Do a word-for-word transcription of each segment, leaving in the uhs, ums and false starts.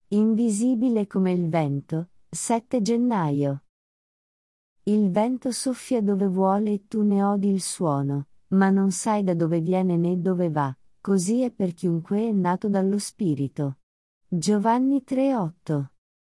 Invisibile come il vento, sette gennaio. Il vento soffia dove vuole e tu ne odi il suono, ma non sai da dove viene né dove va, così è per chiunque è nato dallo Spirito. Giovanni tre otto.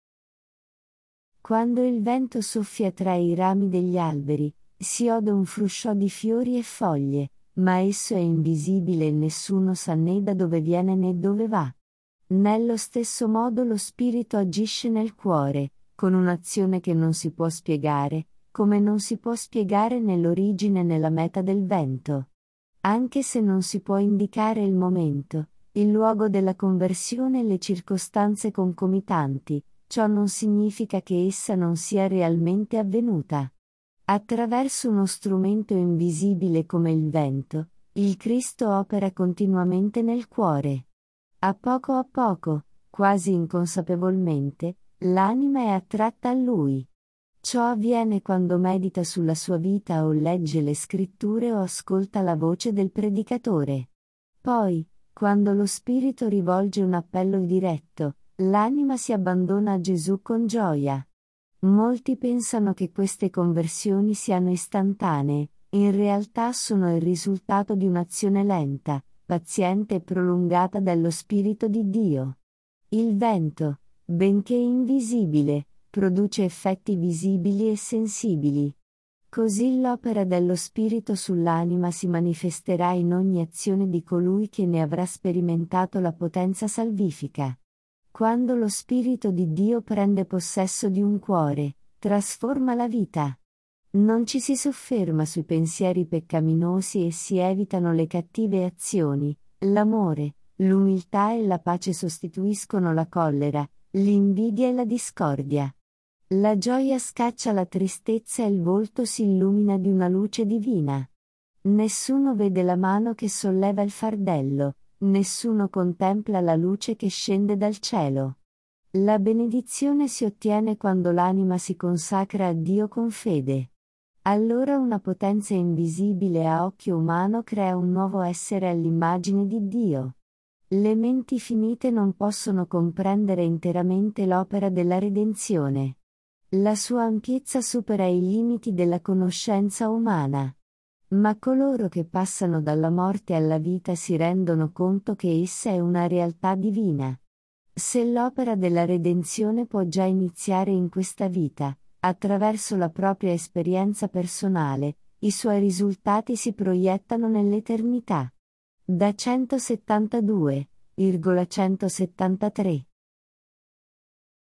Quando il vento soffia tra i rami degli alberi, si ode un fruscio di fiori e foglie, ma esso è invisibile e nessuno sa né da dove viene né dove va. Nello stesso modo lo Spirito agisce nel cuore, con un'azione che non si può spiegare, come non si può spiegare né l'origine né la meta del vento. Anche se non si può indicare il momento, il luogo della conversione e le circostanze concomitanti, ciò non significa che essa non sia realmente avvenuta. Attraverso uno strumento invisibile come il vento, il Cristo opera continuamente nel cuore. A poco a poco, quasi inconsapevolmente, l'anima è attratta a Lui. Ciò avviene quando medita sulla sua vita o legge le scritture o ascolta la voce del predicatore. Poi, quando lo Spirito rivolge un appello diretto, l'anima si abbandona a Gesù con gioia. Molti pensano che queste conversioni siano istantanee, in realtà sono il risultato di un'azione lenta, paziente e prolungata dello Spirito di Dio. Il vento, benché invisibile, produce effetti visibili e sensibili. Così l'opera dello Spirito sull'anima si manifesterà in ogni azione di colui che ne avrà sperimentato la potenza salvifica. Quando lo Spirito di Dio prende possesso di un cuore, trasforma la vita. Non ci si sofferma sui pensieri peccaminosi e si evitano le cattive azioni, l'amore, l'umiltà e la pace sostituiscono la collera, l'invidia e la discordia. La gioia scaccia la tristezza e il volto si illumina di una luce divina. Nessuno vede la mano che solleva il fardello, nessuno contempla la luce che scende dal cielo. La benedizione si ottiene quando l'anima si consacra a Dio con fede. Allora una potenza invisibile a occhio umano crea un nuovo essere all'immagine di Dio. Le menti finite non possono comprendere interamente l'opera della redenzione. La sua ampiezza supera i limiti della conoscenza umana. Ma coloro che passano dalla morte alla vita si rendono conto che essa è una realtà divina. Se l'opera della redenzione può già iniziare in questa vita, attraverso la propria esperienza personale, i suoi risultati si proiettano nell'eternità. Da centosettantadue virgola centosettantatré